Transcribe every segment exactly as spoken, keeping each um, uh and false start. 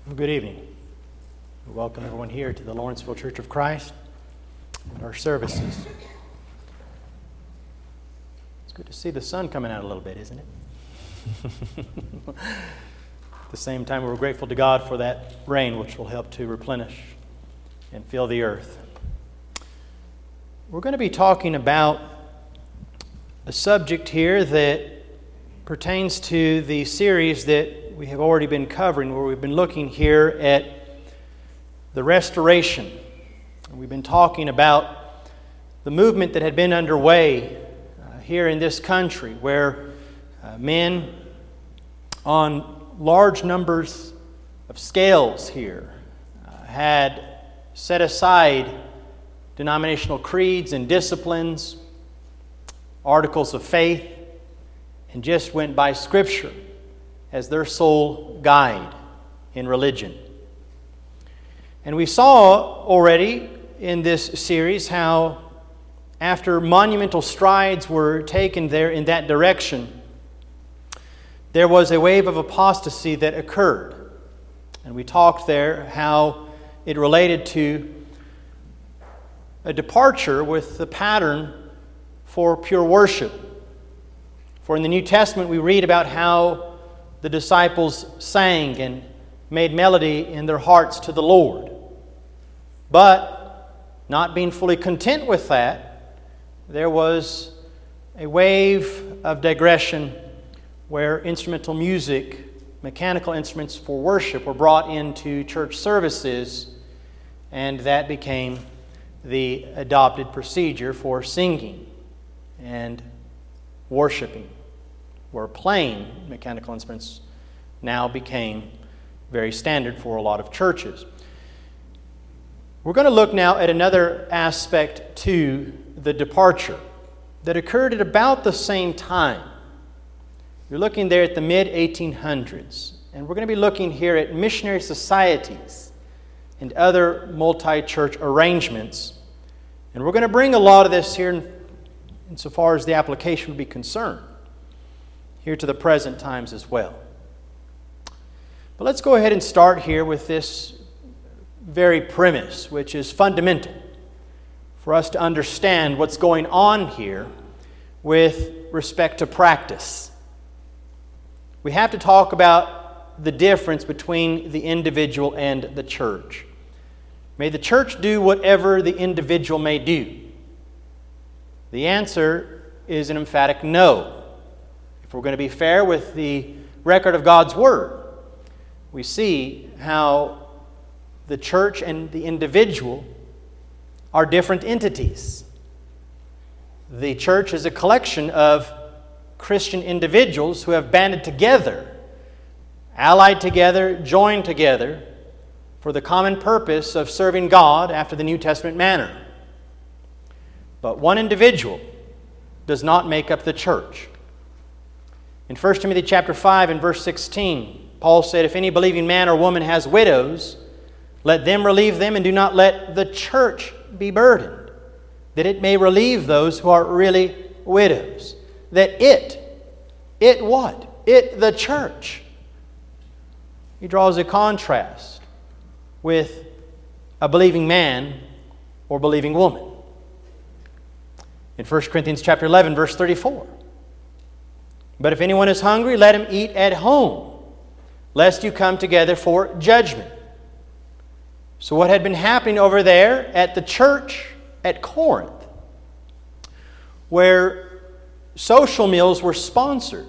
Well, good evening. Welcome everyone here to the Lawrenceville Church of Christ and our services. It's good to see the sun coming out a little bit, isn't it? At the same time, we're grateful to God for that rain, which will help to replenish and fill the earth. We're going to be talking about a subject here that pertains to the series that we have already been covering, where we've been looking here at the restoration. And we've been talking about the movement that had been underway uh, here in this country, where uh, men on large numbers of scales here uh, had set aside denominational creeds and disciplines, articles of faith, and just went by Scripture as their sole guide in religion. And we saw already in this series how after monumental strides were taken there in that direction, there was a wave of apostasy that occurred. And we talked there how it related to a departure with the pattern for pure worship. For in the New Testament we read about how the disciples sang and made melody in their hearts to the Lord. But, not being fully content with that, there was a wave of digression where instrumental music, mechanical instruments for worship were brought into church services, and that became the adopted procedure for singing and worshiping, where playing mechanical instruments now became very standard for a lot of churches. We're going to look now at another aspect to the departure that occurred at about the same time. You're looking there at the mid eighteen hundreds, and we're going to be looking here at missionary societies and other multi-church arrangements. And we're going to bring a lot of this here in, insofar as the application would be concerned, here to the present times as well. But let's go ahead and start here with this very premise, which is fundamental for us to understand what's going on here with respect to practice. We have to talk about the difference between the individual and the church. May the church do whatever the individual may do? The answer is an emphatic no. If we're going to be fair with the record of God's Word, we see how the church and the individual are different entities. The church is a collection of Christian individuals who have banded together, allied together, joined together for the common purpose of serving God after the New Testament manner. But one individual does not make up the church. In First Timothy chapter five and verse sixteen, Paul said, "If any believing man or woman has widows, let them relieve them, and do not let the church be burdened, that it may relieve those who are really widows." That it, it what? It, the church. He draws a contrast with a believing man or believing woman. In First Corinthians chapter eleven, verse thirty-four, "But if anyone is hungry, let him eat at home, lest you come together for judgment." So what had been happening over there at the church at Corinth, where social meals were sponsored,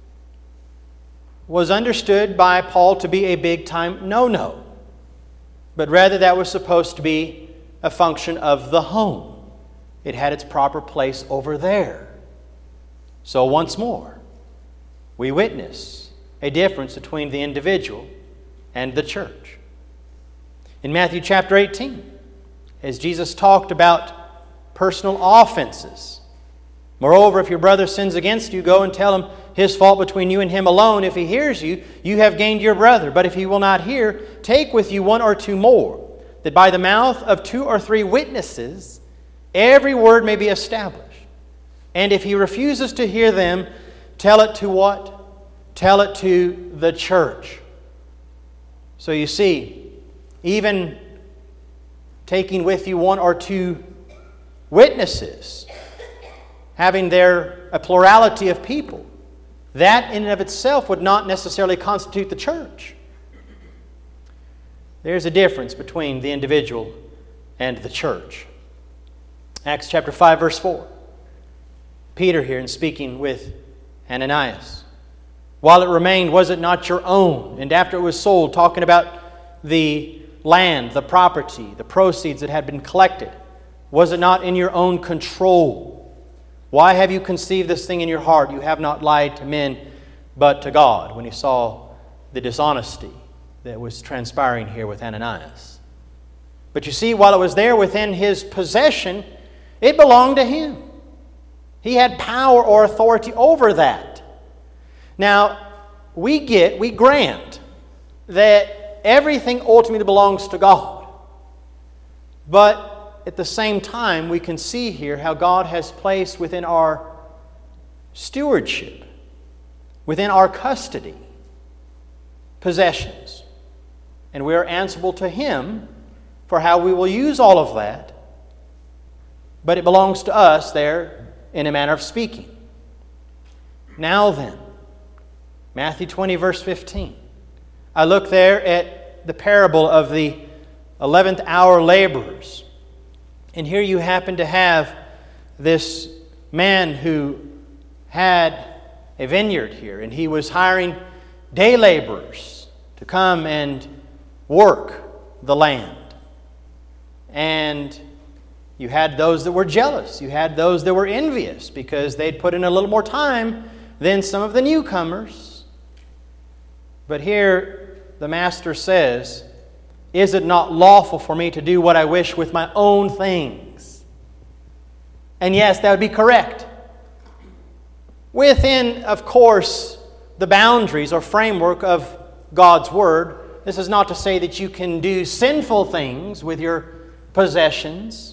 was understood by Paul to be a big-time no-no. But rather that was supposed to be a function of the home. It had its proper place over there. So once more, we witness a difference between the individual and the church. In Matthew chapter eighteen, as Jesus talked about personal offenses, "Moreover, if your brother sins against you, go and tell him his fault between you and him alone. If he hears you, you have gained your brother. But if he will not hear, take with you one or two more, that by the mouth of two or three witnesses every word may be established. And if he refuses to hear them, tell it to what? Tell it to the church." So you see, even taking with you one or two witnesses, having there a plurality of people, that in and of itself would not necessarily constitute the church. There's a difference between the individual and the church. Acts chapter five, verse four. Peter here, in speaking with Ananias. While it remained, was it not your own? And after it was sold, talking about the land, the property, the proceeds that had been collected, was it not in your own control? Why have you conceived this thing in your heart? You have not lied to men, but to God. When he saw the dishonesty that was transpiring here with Ananias. But you see, while it was there within his possession, it belonged to him. He had power or authority over that. Now, we get, we grant that everything ultimately belongs to God. But at the same time, we can see here how God has placed within our stewardship, within our custody, possessions. And we are answerable to Him for how we will use all of that. But it belongs to us there in a manner of speaking. Now then, Matthew twenty, verse fifteen. I look there at the parable of the eleventh hour laborers. And here you happen to have this man who had a vineyard here, and he was hiring day laborers to come and work the land. And you had those that were jealous. You had those that were envious because they'd put in a little more time than some of the newcomers. But here the master says, is it not lawful for me to do what I wish with my own things? And yes, that would be correct. Within, of course, the boundaries or framework of God's Word. This is not to say that you can do sinful things with your possessions.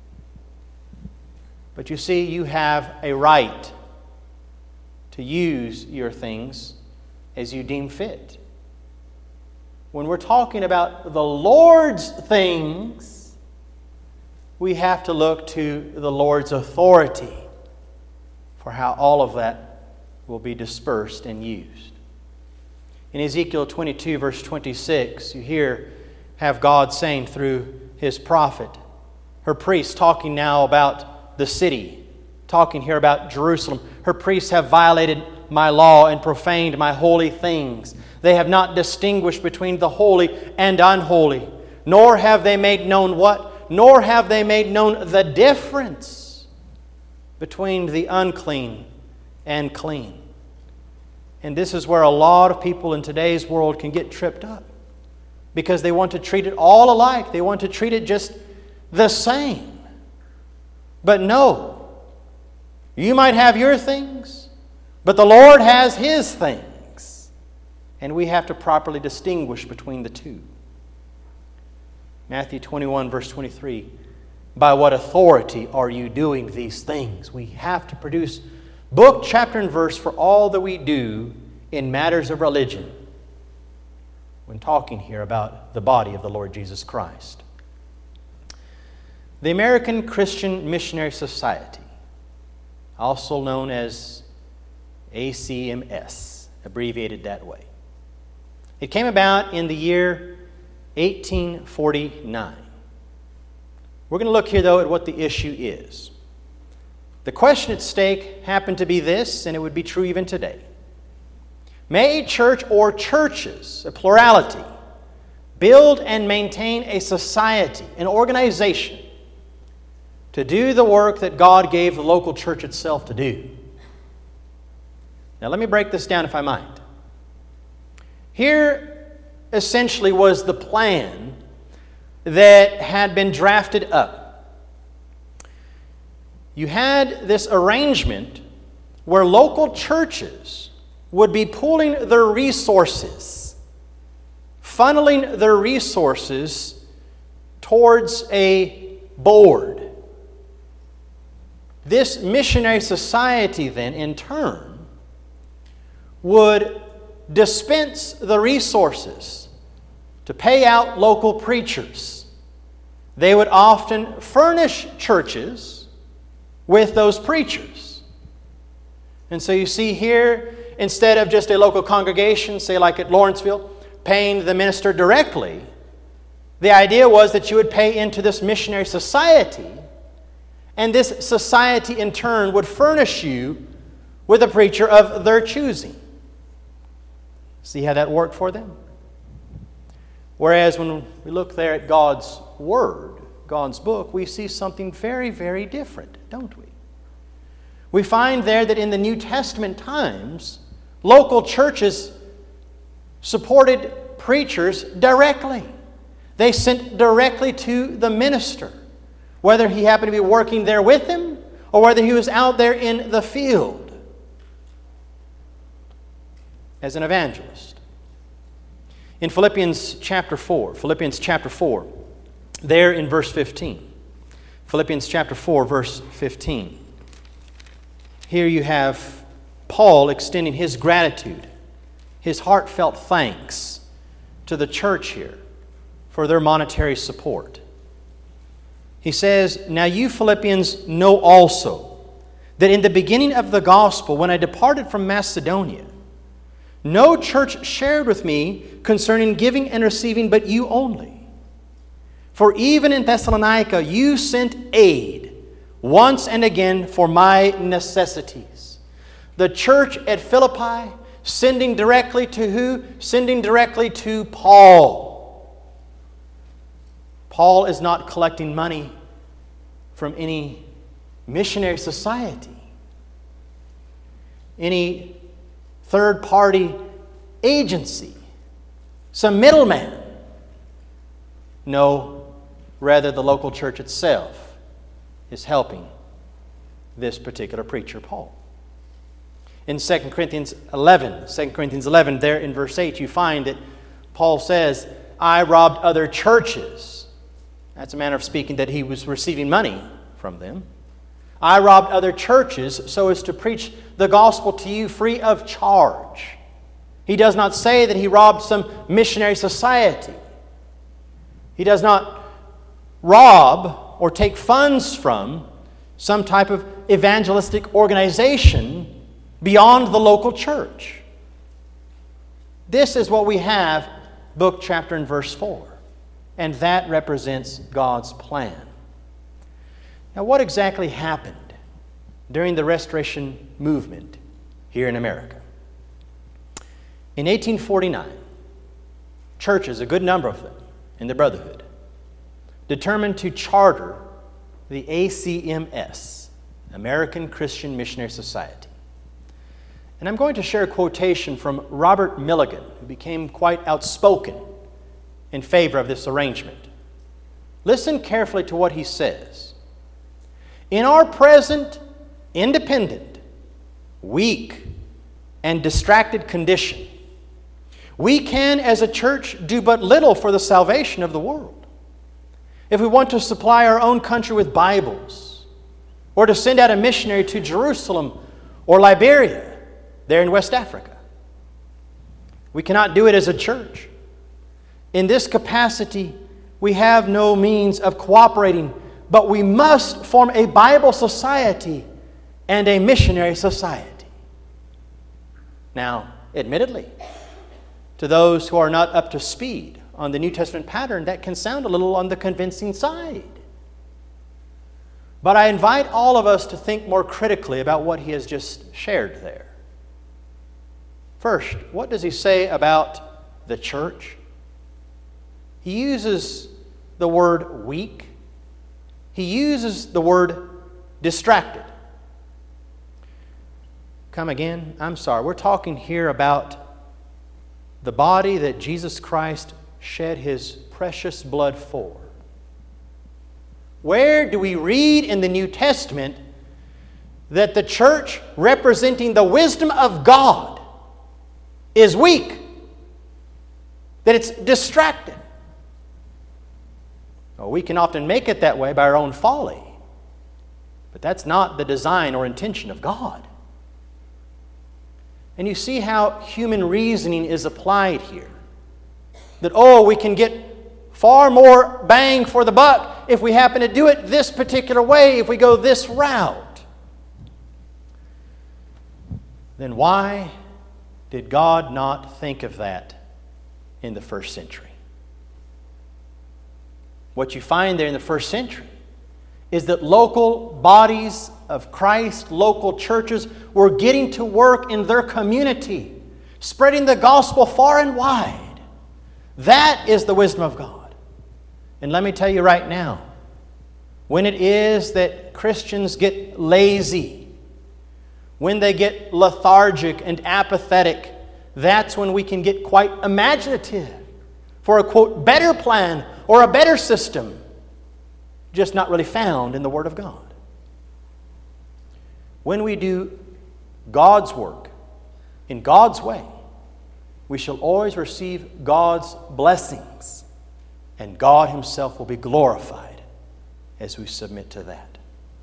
But you see, you have a right to use your things as you deem fit. When we're talking about the Lord's things, we have to look to the Lord's authority for how all of that will be dispersed and used. In Ezekiel twenty-two, verse twenty-six, you hear, have God saying through His prophet, her priests talking now about the city, talking here about Jerusalem. Her priests have violated my law and profaned my holy things. They have not distinguished between the holy and unholy, nor have they made known what? Nor have they made known the difference between the unclean and clean. And this is where a lot of people in today's world can get tripped up, because they want to treat it all alike. They want to treat it just the same. But no, you might have your things, but the Lord has His things. And we have to properly distinguish between the two. Matthew twenty-one, verse twenty-three. By what authority are you doing these things? We have to produce book, chapter, and verse for all that we do in matters of religion when talking here about the body of the Lord Jesus Christ. The American Christian Missionary Society, also known as A C M S, abbreviated that way. It came about in the year eighteen forty-nine. We're going to look here, though, at what the issue is. The question at stake happened to be this, and it would be true even today. May a church or churches, a plurality, build and maintain a society, an organization, to do the work that God gave the local church itself to do? Now, let me break this down if I might. Here, essentially, was the plan that had been drafted up. You had this arrangement where local churches would be pooling their resources, funneling their resources towards a board. This missionary society then, in turn, would dispense the resources to pay out local preachers. They would often furnish churches with those preachers. And so you see here, instead of just a local congregation, say like at Lawrenceville, paying the minister directly, the idea was that you would pay into this missionary society, and this society in turn would furnish you with a preacher of their choosing. See how that worked for them? Whereas when we look there at God's Word, God's book, we see something very, very different, don't we? We find there that in the New Testament times, local churches supported preachers directly. They sent directly to the minister, whether he happened to be working there with them or whether he was out there in the field as an evangelist. In Philippians chapter four, Philippians chapter four, there in verse fifteen, Philippians chapter four, verse fifteen, here you have Paul extending his gratitude, his heartfelt thanks to the church here for their monetary support. He says, "Now you Philippians know also that in the beginning of the gospel, when I departed from Macedonia, no church shared with me concerning giving and receiving, but you only. For even in Thessalonica you sent aid once and again for my necessities." The church at Philippi sending directly to who? Sending directly to Paul. Paul is not collecting money from any missionary society, any third-party agency, some middleman. No, rather the local church itself is helping this particular preacher, Paul. In Second Corinthians eleven, Second Corinthians eleven, there in verse eight, you find that Paul says, "I robbed other churches." That's a manner of speaking that he was receiving money from them. "I robbed other churches so as to preach the gospel to you free of charge." He does not say that he robbed some missionary society. He does not rob or take funds from some type of evangelistic organization beyond the local church. This is what we have, book, chapter, and verse four. And that represents God's plan. Now, what exactly happened during the Restoration movement here in America? In eighteen forty-nine, churches, a good number of them in the Brotherhood, determined to charter the A C M S, American Christian Missionary Society. And I'm going to share a quotation from Robert Milligan, who became quite outspoken in favor of this arrangement. Listen carefully to what he says. "In our present independent, weak, and distracted condition, we can as a church do but little for the salvation of the world. If we want to supply our own country with Bibles, or to send out a missionary to Jerusalem or Liberia, there in West Africa, we cannot do it as a church. In this capacity, we have no means of cooperating, but we must form a Bible society and a missionary society." Now, admittedly, to those who are not up to speed on the New Testament pattern, that can sound a little on the convincing side. But I invite all of us to think more critically about what he has just shared there. First, what does he say about the church? He uses the word weak. He uses the word distracted. Come again? I'm sorry. We're talking here about the body that Jesus Christ shed his precious blood for. Where do we read in the New Testament that the church representing the wisdom of God is weak? That it's distracted? Well, we can often make it that way by our own folly. But that's not the design or intention of God. And you see how human reasoning is applied here. that, oh, we can get far more bang for the buck if we happen to do it this particular way, if we go this route, then why did God not think of that in the first century? What you find there in the first century is that local bodies of Christ, local churches, were getting to work in their community, spreading the gospel far and wide. That is the wisdom of God. And let me tell you right now, when it is that Christians get lazy, when they get lethargic and apathetic, that's when we can get quite imaginative for a, quote, better plan or a better system, just not really found in the Word of God. When we do God's work in God's way, we shall always receive God's blessings, and God Himself will be glorified as we submit to that.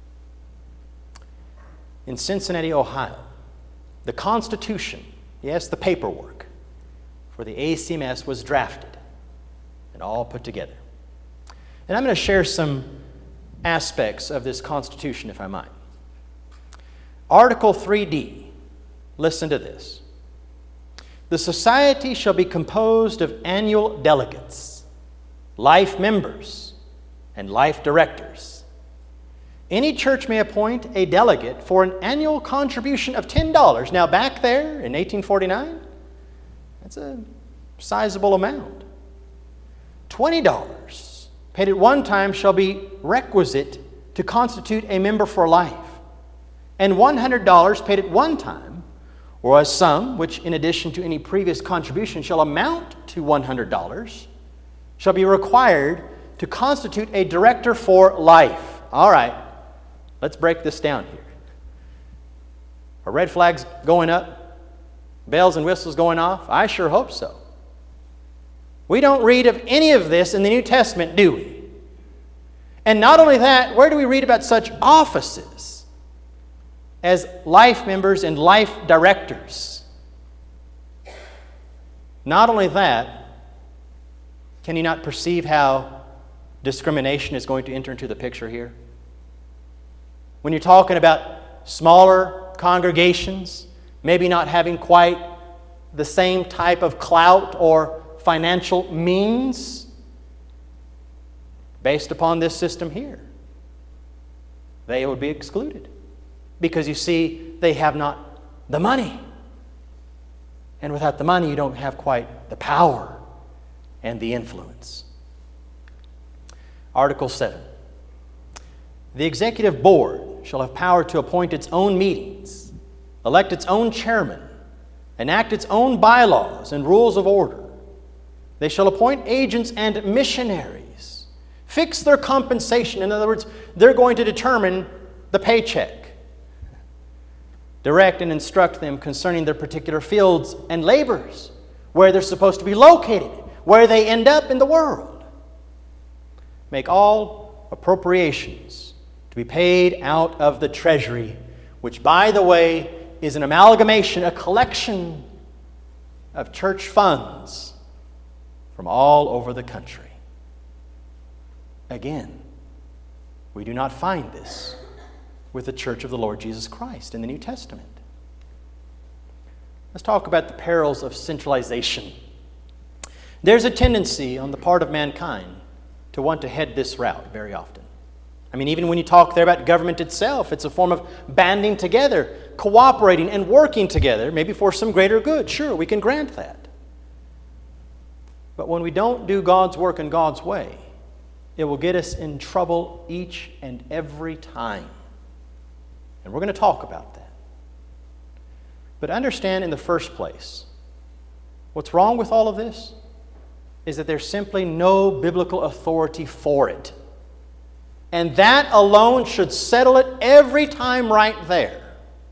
In Cincinnati, Ohio, the Constitution, yes, the paperwork for the A C M S was drafted and all put together. And I'm going to share some aspects of this Constitution, if I might. Article three D, listen to this. The society shall be composed of annual delegates, life members, and life directors. Any church may appoint a delegate for an annual contribution of ten dollars. Now, back there in eighteen forty-nine, that's a sizable amount. twenty dollars paid at one time shall be requisite to constitute a member for life, and one hundred dollars paid at one time, or a sum which, in addition to any previous contribution, shall amount to one hundred dollars, shall be required to constitute a director for life. All right, let's break this down here. Are red flags going up? Bells and whistles going off? I sure hope so. We don't read of any of this in the New Testament, do we? And not only that, where do we read about such offices as life members and life directors? Not only that, can you not perceive how discrimination is going to enter into the picture here? When you're talking about smaller congregations, maybe not having quite the same type of clout or financial means based upon this system here, they would be excluded. Because you see, they have not the money. And without the money, you don't have quite the power and the influence. Article seven. The executive board shall have power to appoint its own meetings, elect its own chairman, enact its own bylaws and rules of order. They shall appoint agents and missionaries, fix their compensation. In other words, they're going to determine the paycheck, direct and instruct them concerning their particular fields and labors, where they're supposed to be located, where they end up in the world. Make all appropriations to be paid out of the treasury, which, by the way, is an amalgamation, a collection of church funds from all over the country. Again, we do not find this with the Church of the Lord Jesus Christ in the New Testament. Let's talk about the perils of centralization. There's a tendency on the part of mankind to want to head this route very often. I mean, even when you talk there about government itself, it's a form of banding together, cooperating and working together, maybe for some greater good. Sure, we can grant that. But when we don't do God's work in God's way, it will get us in trouble each and every time. And we're going to talk about that. But understand in the first place, what's wrong with all of this is that there's simply no biblical authority for it. And that alone should settle it every time right there.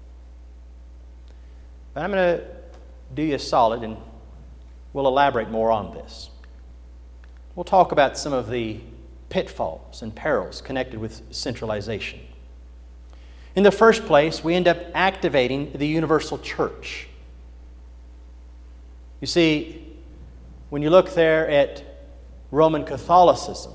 But I'm going to do you a solid and we'll elaborate more on this. We'll talk about some of the pitfalls and perils connected with centralization. In the first place, we end up activating the universal church. You see, When you look there at Roman Catholicism,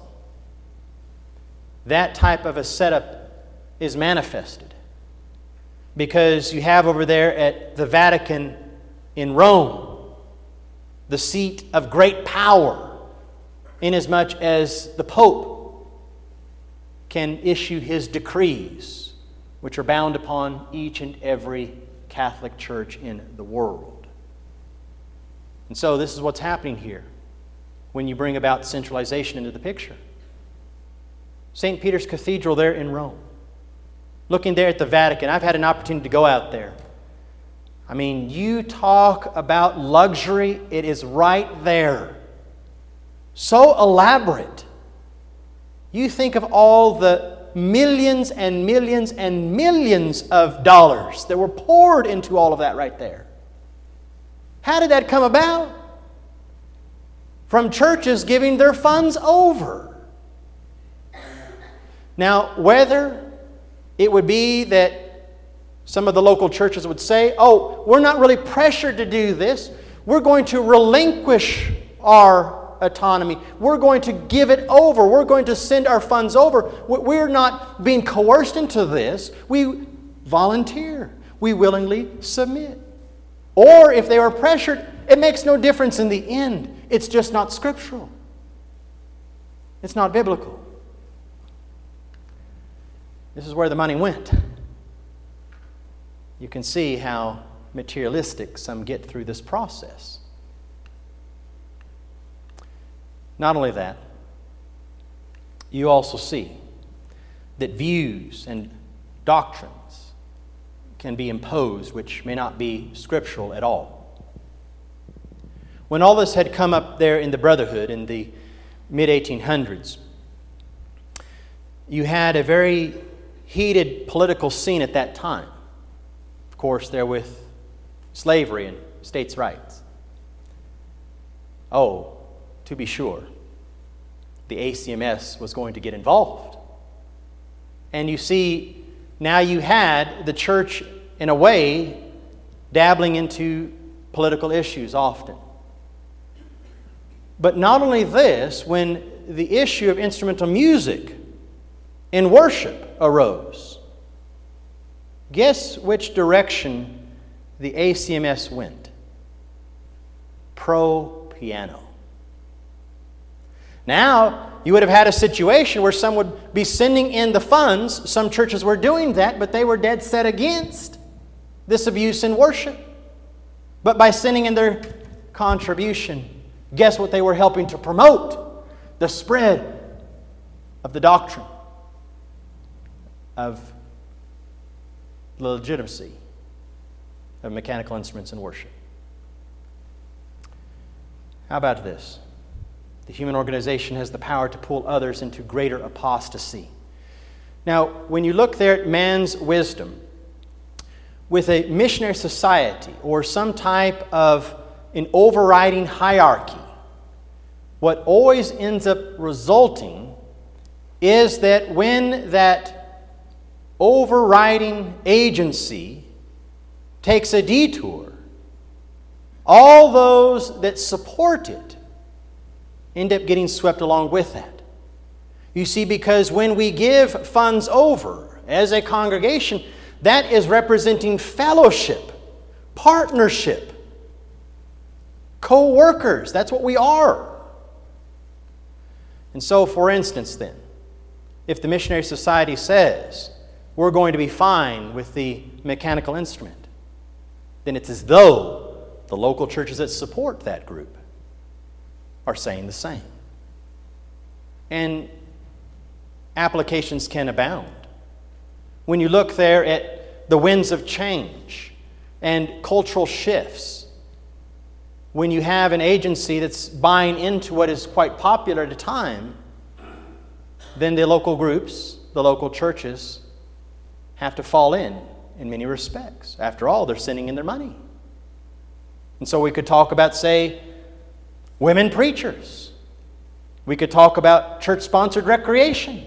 that type of a setup is manifested. Because you have over there at the Vatican in Rome, the seat of great power, inasmuch as the Pope can issue his decrees, which are bound upon each and every Catholic church in the world. And so this is what's happening here when you bring about centralization into the picture. Saint Peter's Cathedral there in Rome. Looking there at the Vatican, I've had an opportunity to go out there. I mean, you talk about luxury, it is right there. So elaborate. You think of all the millions and millions and millions of dollars that were poured into all of that right there. How did that come about? From churches giving their funds over. Now, whether it would be that some of the local churches would say, oh, we're not really pressured to do this. We're going to relinquish our autonomy. We're going to give it over. We're going to send our funds over. We're not being coerced into this. We volunteer. We willingly submit. Or if they are pressured, it makes no difference in the end. It's just not scriptural. It's not biblical. This is where the money went. You can see how materialistic some get through this process. Not only that, you also see that views and doctrines can be imposed which may not be scriptural at all. When all this had come up there in the Brotherhood in the mid eighteen hundreds, you had a very heated political scene at that time. Of course, there with slavery and states' rights. Oh, to be sure, the A C M S was going to get involved. And you see, now you had the church, in a way, dabbling into political issues often. But not only this, when the issue of instrumental music in worship arose, guess which direction the A C M S went? Pro-piano. Now, you would have had a situation where some would be sending in the funds. Some churches were doing that, but they were dead set against this abuse in worship. But by sending in their contribution, guess what they were helping to promote? The spread of the doctrine of the legitimacy of mechanical instruments in worship. How about this? The human organization has the power to pull others into greater apostasy. Now, when you look there at man's wisdom, with a missionary society or some type of an overriding hierarchy, what always ends up resulting is that when that overriding agency takes a detour, all those that support it end up getting swept along with that. You see, because when we give funds over as a congregation, that is representing fellowship, partnership, co-workers. That's what we are. And so, for instance, then, if the Missionary Society says we're going to be fine with the mechanical instrument, then it's as though the local churches that support that group are saying the same. And applications can abound. When you look there at the winds of change and cultural shifts, when you have an agency that's buying into what is quite popular at a time, then the local groups, the local churches, have to fall in in many respects. After all, they're sending in their money. And so we could talk about, say, women preachers. We could talk about church-sponsored recreation.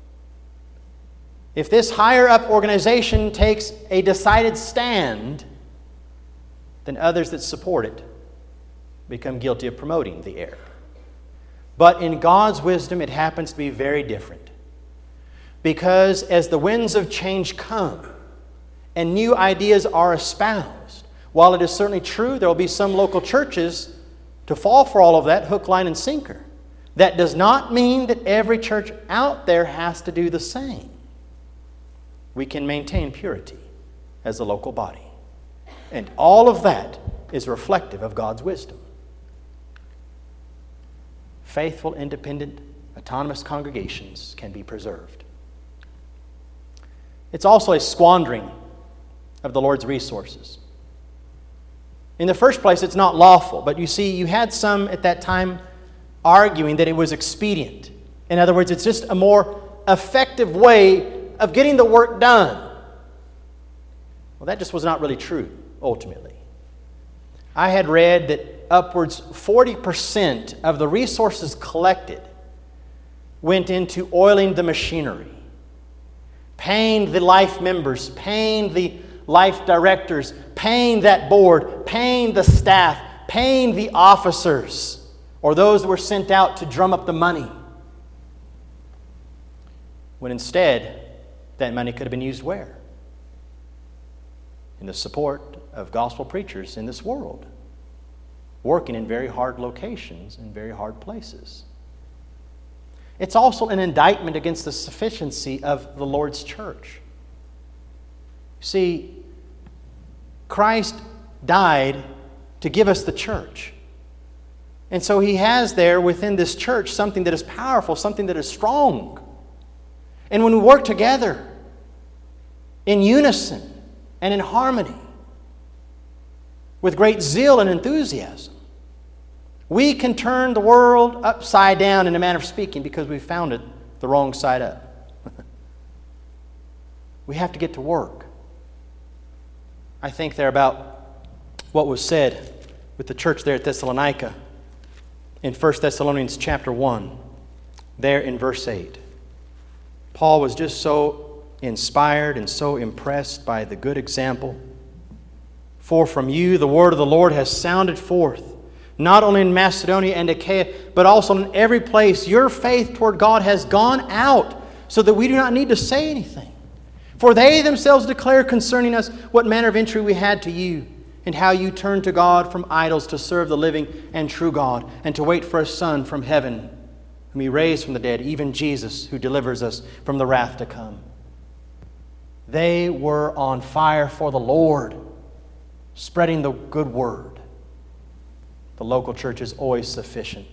If this higher-up organization takes a decided stand, then others that support it become guilty of promoting the error. But in God's wisdom, it happens to be very different. Because as the winds of change come and new ideas are espoused, while it is certainly true there will be some local churches to fall for all of that, hook, line, and sinker, that does not mean that every church out there has to do the same. We can maintain purity as a local body. And all of that is reflective of God's wisdom. Faithful, independent, autonomous congregations can be preserved. It's also a squandering of the Lord's resources. In the first place, it's not lawful, but you see, you had some at that time arguing that it was expedient. In other words, it's just a more effective way of getting the work done. Well, that just was not really true, ultimately. I had read that upwards forty percent of the resources collected went into oiling the machinery, paying the life members, paying the life directors, paying that board, paying the staff, paying the officers, or those that were sent out to drum up the money. When instead, that money could have been used where? In the support of gospel preachers in this world, working in very hard locations and very hard places. It's also an indictment against the sufficiency of the Lord's church. See, Christ died to give us the church. And so He has there within this church something that is powerful, something that is strong. And when we work together in unison and in harmony, with great zeal and enthusiasm, we can turn the world upside down in a manner of speaking because we found it the wrong side up. We have to get to work. I think there about what was said with the church there at Thessalonica in First Thessalonians chapter one, there in verse eight. Paul was just so inspired and so impressed by the good example. For from you the word of the Lord has sounded forth, not only in Macedonia and Achaia, but also in every place. Your faith toward God has gone out, so that we do not need to say anything. For they themselves declare concerning us what manner of entry we had to you, and how you turned to God from idols to serve the living and true God, and to wait for a Son from heaven, whom He raised from the dead, even Jesus, who delivers us from the wrath to come. They were on fire for the Lord, spreading the good word. The local church is always sufficient.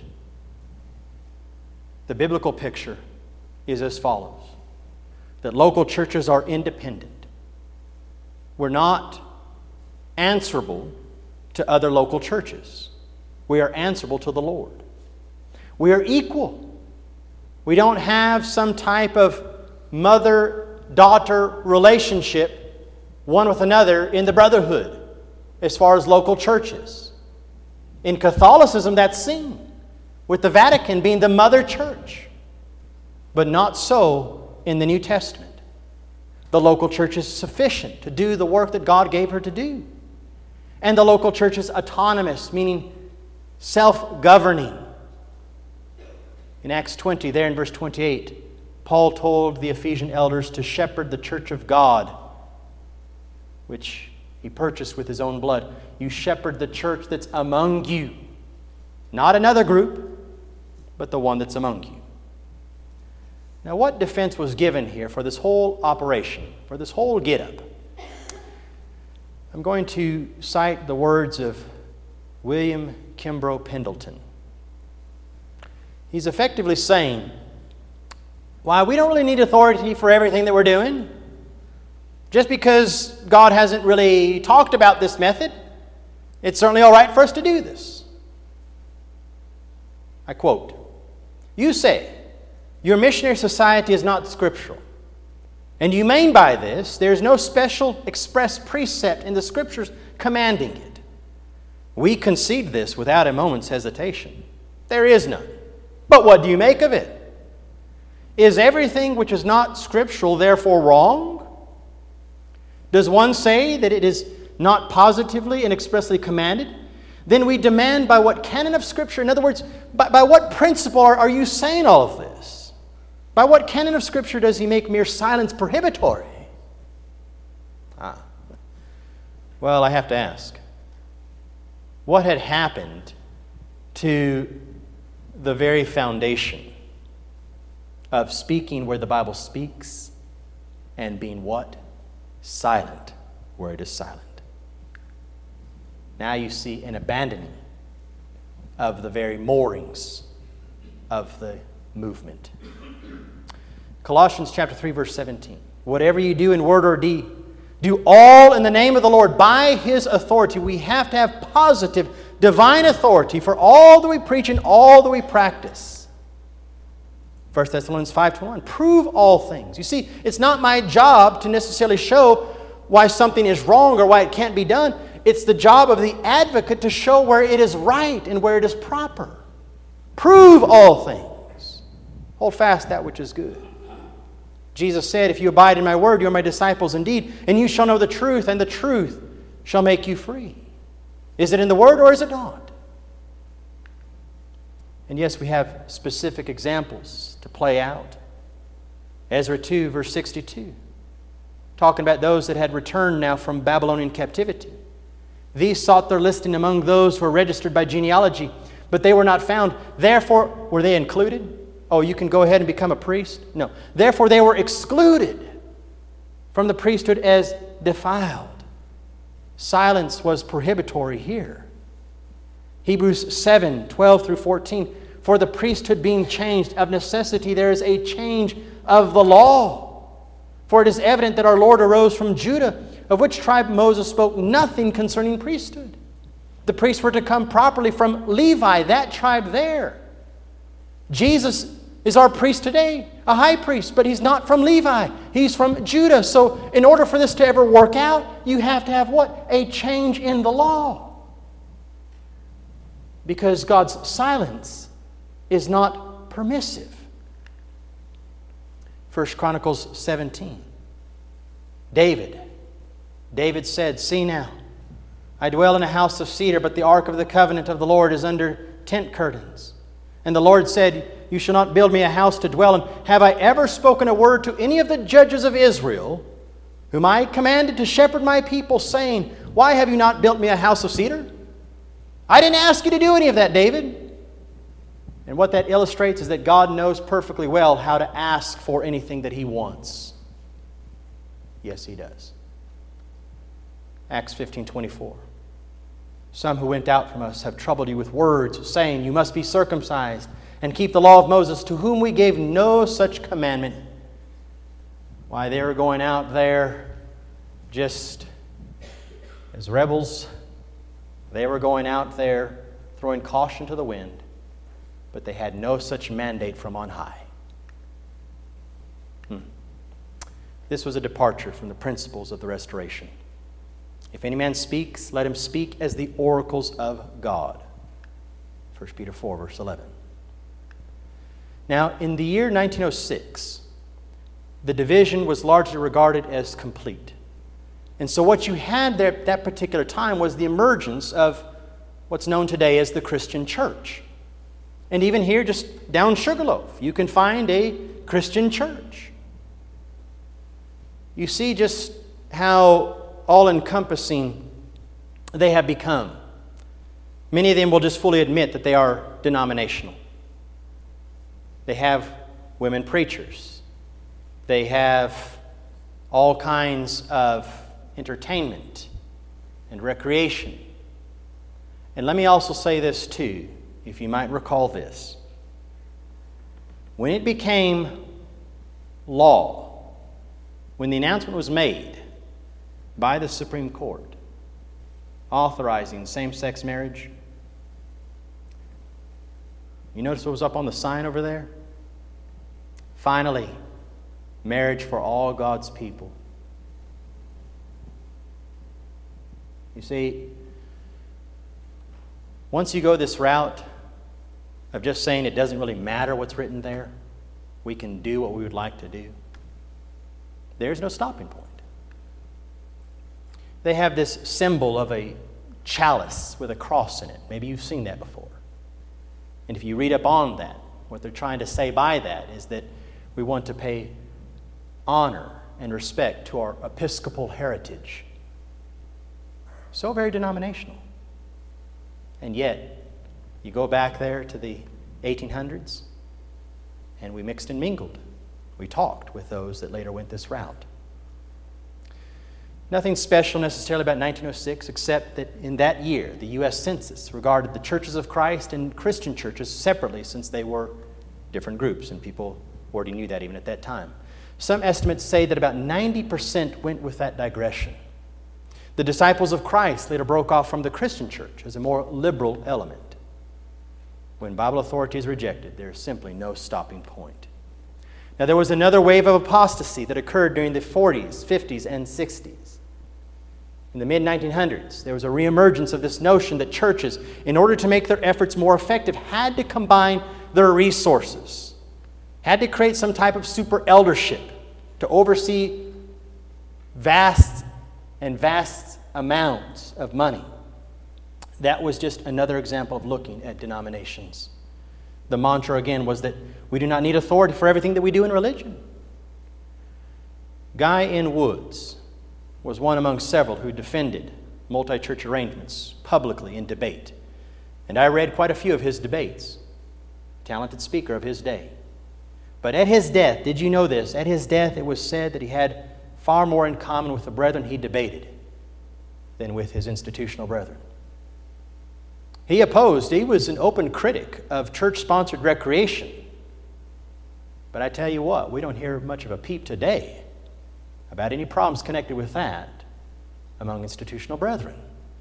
The biblical picture is as follows: that local churches are independent. We're not answerable to other local churches. We are answerable to the Lord. We are equal. We don't have some type of mother-daughter relationship, one with another, in the brotherhood as far as local churches. In Catholicism, that's seen, with the Vatican being the mother church. But not so in the New Testament. The local church is sufficient to do the work that God gave her to do. And the local church is autonomous, meaning self-governing. In Acts twenty, there in verse twenty-eight, Paul told the Ephesian elders to shepherd the church of God, which He purchased with His own blood. You shepherd the church that's among you. Not another group, but the one that's among you. Now, what defense was given here for this whole operation, for this whole get-up? I'm going to cite the words of William Kimbrough Pendleton. He's effectively saying, why, we don't really need authority for everything that we're doing. Just because God hasn't really talked about this method, it's certainly all right for us to do this. I quote, "You say your missionary society is not scriptural, and you mean by this there is no special express precept in the Scriptures commanding it. We concede this without a moment's hesitation. There is none. But what do you make of it? Is everything which is not scriptural therefore wrong? Does one say that it is not positively and expressly commanded then we demand by what canon of Scripture, in other words, by, by what principle are, are you saying all of this? By what canon of Scripture does he make mere silence prohibitory? Ah. Well, I have to ask, what had happened to the very foundation of speaking where the Bible speaks and being what? Silent where it is silent. Now you see an abandoning of the very moorings of the movement. Colossians chapter three, verse seventeen. Whatever you do in word or deed, do all in the name of the Lord by His authority. We have to have positive, divine authority for all that we preach and all that we practice. First Thessalonians five twenty-one. Prove all things. You see, it's not my job to necessarily show why something is wrong or why it can't be done. It's the job of the advocate to show where it is right and where it is proper. Prove all things. Hold fast that which is good. Jesus said, if you abide in my word, you are my disciples indeed, and you shall know the truth, and the truth shall make you free. Is it in the word or is it not? And yes, we have specific examples to play out. Ezra two, verse sixty-two. Talking about those that had returned now from Babylonian captivity. These sought their listing among those who were registered by genealogy, but they were not found. Therefore, were they included? Oh, you can go ahead and become a priest? No. Therefore, they were excluded from the priesthood as defiled. Silence was prohibitory here. Hebrews seven, twelve through fourteen. For the priesthood being changed, of necessity there is a change of the law. For it is evident that our Lord arose from Judah, of which tribe Moses spoke nothing concerning priesthood. The priests were to come properly from Levi, that tribe there. Jesus is our priest today, a high priest, but he's not from Levi. He's from Judah. So in order for this to ever work out, you have to have what? A change in the law. Because God's silence is not permissive. First Chronicles seventeen. David. David said, see now, I dwell in a house of cedar, but the ark of the covenant of the Lord is under tent curtains. And the Lord said, you shall not build me a house to dwell in. Have I ever spoken a word to any of the judges of Israel, whom I commanded to shepherd my people, saying, why have you not built me a house of cedar? I didn't ask you to do any of that, David. And what that illustrates is that God knows perfectly well how to ask for anything that He wants. Yes, He does. Acts fifteen twenty-four. Some who went out from us have troubled you with words, saying, you must be circumcised and keep the law of Moses, to whom we gave no such commandment. Why, they were going out there just as rebels. They were going out there throwing caution to the wind, but they had no such mandate from on high. Hmm. This was a departure from the principles of the restoration. If any man speaks, let him speak as the oracles of God. First Peter four, verse eleven. Now, in the year nineteen oh six, the division was largely regarded as complete. And so what you had there at that particular time was the emergence of what's known today as the Christian church. And even here, just down Sugarloaf, you can find a Christian church. You see just how all-encompassing they have become. Many of them will just fully admit that they are denominational. They have women preachers. They have all kinds of entertainment and recreation. And let me also say this too, if you might recall this. When it became law, when the announcement was made by the Supreme Court authorizing same-sex marriage, you notice what was up on the sign over there? Finally, marriage for all God's people. You see, once you go this route of just saying it doesn't really matter what's written there, we can do what we would like to do, there's no stopping point. They have this symbol of a chalice with a cross in it. Maybe you've seen that before. And if you read up on that, what they're trying to say by that is that we want to pay honor and respect to our Episcopal heritage. So very denominational. And yet, you go back there to the eighteen hundreds, and we mixed and mingled. We talked with those that later went this route. Nothing special necessarily about nineteen oh six, except that in that year, the U S Census regarded the churches of Christ and Christian churches separately, since they were different groups, and people already knew that even at that time. Some estimates say that about ninety percent went with that digression. The disciples of Christ later broke off from the Christian church as a more liberal element. When Bible authority is rejected, there is simply no stopping point. Now, there was another wave of apostasy that occurred during the forties, fifties, and sixties. In the mid nineteen hundreds, there was a reemergence of this notion that churches, in order to make their efforts more effective, had to combine their resources, had to create some type of super eldership to oversee vast and vast amounts of money. That was just another example of looking at denominations. The mantra, again, was that we do not need authority for everything that we do in religion. Guy N. Woods was one among several who defended multi-church arrangements publicly in debate. And I read quite a few of his debates. Talented speaker of his day. But at his death, did you know this? At his death, it was said that he had far more in common with the brethren he debated than with his institutional brethren. He opposed, he was an open critic of church-sponsored recreation. But I tell you what, we don't hear much of a peep today about any problems connected with that among institutional brethren.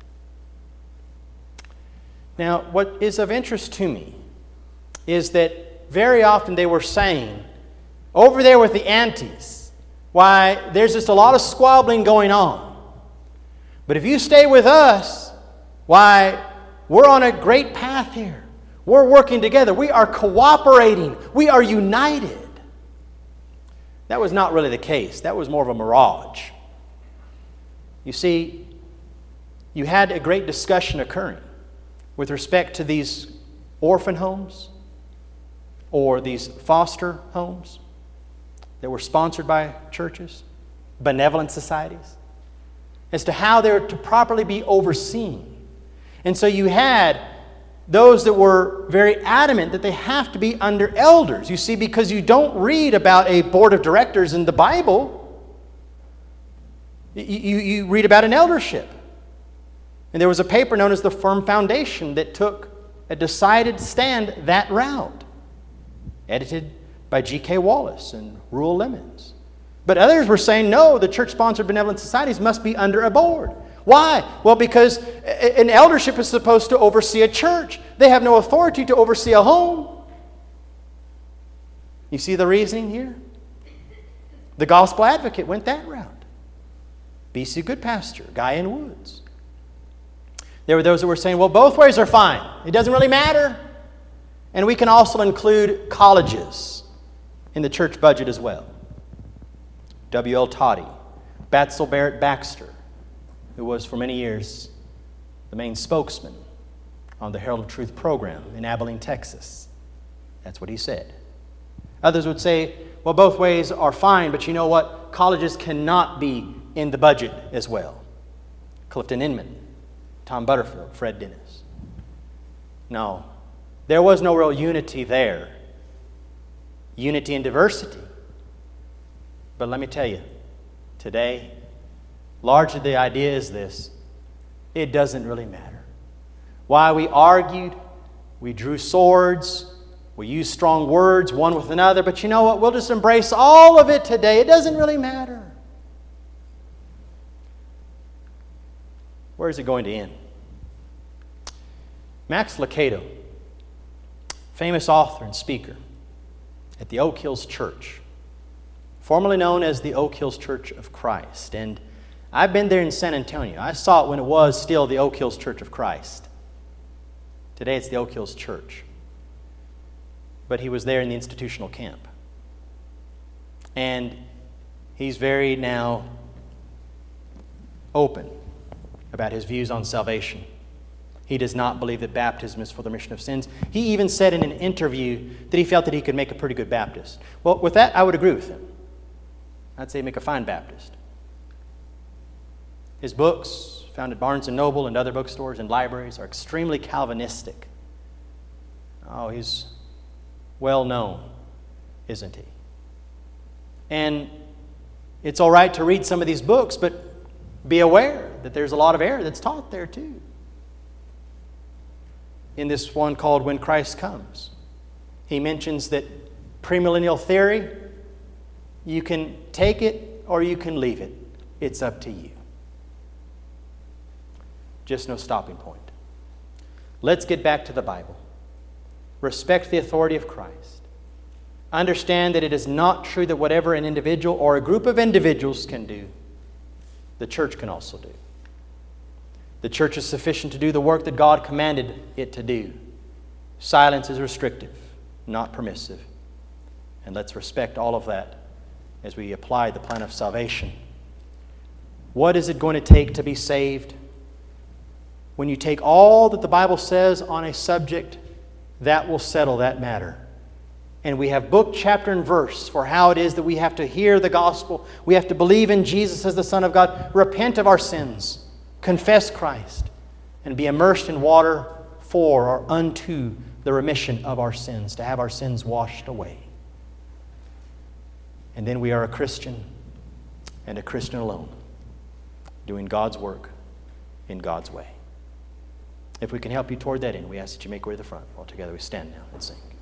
Now, what is of interest to me is that very often they were saying, over there with the antis, why, there's just a lot of squabbling going on. But if you stay with us, why, we're on a great path here. We're working together. We are cooperating. We are united. That was not really the case. That was more of a mirage. You see, you had a great discussion occurring with respect to these orphan homes or these foster homes that were sponsored by churches, benevolent societies, as to how they're to properly be overseen. And so you had those that were very adamant that they have to be under elders. You see, because you don't read about a board of directors in the Bible. You, you, you read about an eldership. And there was a paper known as the Firm Foundation that took a decided stand that route, edited by G K Wallace and Ruel Lemons. But others were saying, no, the church-sponsored benevolent societies must be under a board. Why? Well, because an eldership is supposed to oversee a church. They have no authority to oversee a home. You see the reasoning here? The Gospel Advocate went that route. B C Goodpasture, Guy N. Woods. There were those that were saying, well, both ways are fine. It doesn't really matter. And we can also include colleges in the church budget as well. W L Toddy, Batzel Barrett Baxter, who was for many years the main spokesman on the Herald of Truth program in Abilene, Texas. That's what he said. Others would say, well, both ways are fine, but you know what? Colleges cannot be in the budget as well. Clifton Inman, Tom Butterfield, Fred Dennis. No, there was no real unity there. Unity in diversity. But let me tell you, today, largely the idea is this: it doesn't really matter. Why we argued, we drew swords, we used strong words one with another, but you know what? We'll just embrace all of it today. It doesn't really matter. Where is it going to end? Max Lucado, famous author and speaker at the Oak Hills Church, formerly known as the Oak Hills Church of Christ. And I've been there in San Antonio. I saw it when it was still the Oak Hills Church of Christ. Today it's the Oak Hills Church. But he was there in the institutional camp. And he's very now open about his views on salvation He does not believe that baptism is for the remission of sins. He even said in an interview that he felt that he could make a pretty good Baptist. Well, with that, I would agree with him. I'd say make a fine Baptist. His books, found at Barnes and Noble and other bookstores and libraries, are extremely Calvinistic. Oh, he's well known, isn't he? And it's all right to read some of these books, but be aware that there's a lot of error that's taught there too. In this one called When Christ Comes, he mentions that premillennial theory, you can take it or you can leave it. It's up to you. Just no stopping point. Let's get back to the Bible. Respect the authority of Christ. Understand that it is not true that whatever an individual or a group of individuals can do, the church can also do. The church is sufficient to do the work that God commanded it to do. Silence is restrictive, not permissive. And let's respect all of that as we apply the plan of salvation. What is it going to take to be saved? When you take all that the Bible says on a subject, that will settle that matter. And we have book, chapter, and verse for how it is that we have to hear the gospel. We have to believe in Jesus as the Son of God, repent of our sins, confess Christ, and be immersed in water for or unto the remission of our sins, to have our sins washed away. And then we are a Christian, and a Christian alone, doing God's work in God's way. If we can help you toward that end, we ask that you make way to the front while together we stand now and sing.